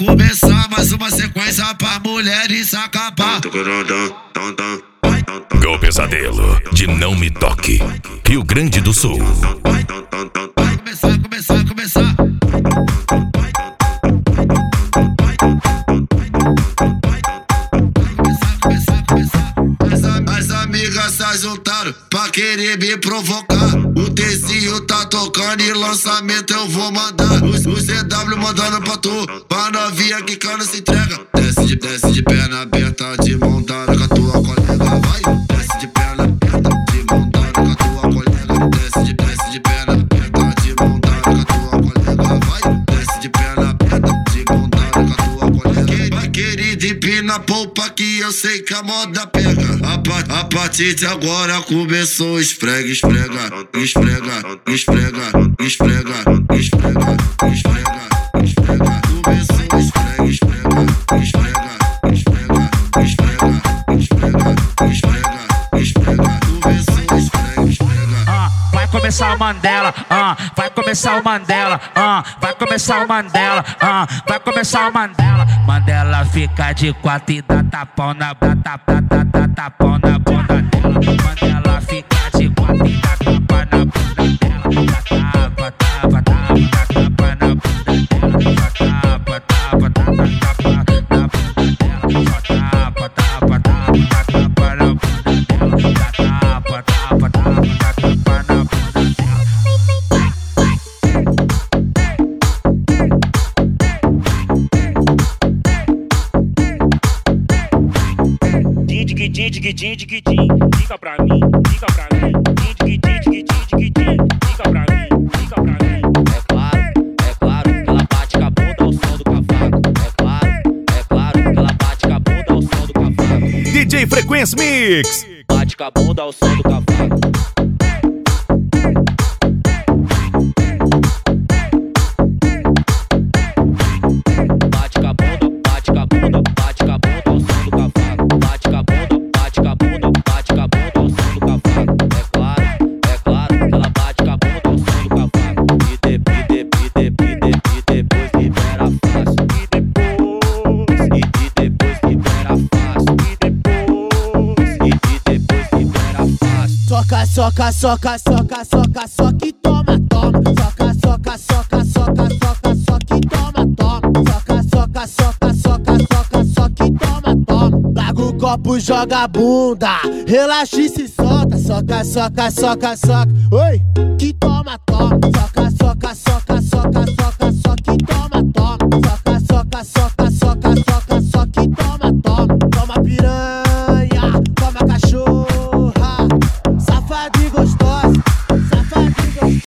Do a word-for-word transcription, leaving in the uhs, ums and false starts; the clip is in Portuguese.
começar mais uma sequência pra mulheres acabar. Com o pesadelo de Não Me Toque, Rio Grande do Sul. Vai começar, começar, começar. As amigas se juntaram pra querer me provocar. O Tezinho tá tocando e lançamento eu vou mandar. O, o C W mandando pra tu, pra novinha que cana se entrega. Desce de, desce de perna aberta, de mão dada com a tua colega. Vai, desce de perna aberta, de mão dada com a tua colega. Desce de, desce de perna aberta, de mão dada com a tua colega. Vai, desce de perna aberta, de mão dada com a tua colega. Vai, querida, empina a polpa que eu sei que a moda pega. A, pa a partir de agora começou esfrega, esfrega, esfrega, esfrega, esfrega, esfrega, esfrega, esfrega. Começou esfrega, esfrega, esfrega, esfrega, esfrega, esfrega, esfrega, esfrega. Começou esfrega, esfrega. Ah, vai começar o Mandela, ah, vai começar o Mandela, ah, vai começar o Mandela, ah, vai começar o Mandela. Mandela fica de quatro e dá tapão na dá tapão, dá, dá tapão na bunda dela. Mandela fica de quatro e dá tapa na bunda dela. Dá tapa, tapa, tapa, dá tapa na bunda dela. Dá tapa, tapa, tapa, tapa na bunda dela. Dá tapa, tapa, tapa, dá tapa na bunda dela. Dá tapa, tapa, tapa, dá tapa na bunda dela. Dig, dig, dig, dig, dig, diga pra mim, diga pra mim. Dig, dig, dig, dig, dig, diga pra mim, diga pra mim. É claro, é claro que ela bate com a bunda ao som do cavaco. É claro, é claro que ela bate com a bunda ao som do cavaco. D J Frequência Mix. Bate com a bunda ao som do cavaco. Bate com a bunda, bate com a bunda, bate com a bunda ao som do cavaco. Bate com a bunda, bate com a bunda, bate com a bunda ao som do cavaco. É claro, é claro que ela bate com a bunda ao som do cavaco. E de, e de, e de, e de, e depois libera fácil. E depois, E, e depois libera fácil. e depois, E, e depois libera fácil. Soca, soca, soca, soca, soca, soca e toma, toma. Soca, soca, soca, soca, soca, soca e toma, toma. Soca, soca, soca, soca, soca, soca e toma, toma. Larga o copo, joga a bunda, relaxa e se solta. Soca, soca, soca, soca, oi, que toma,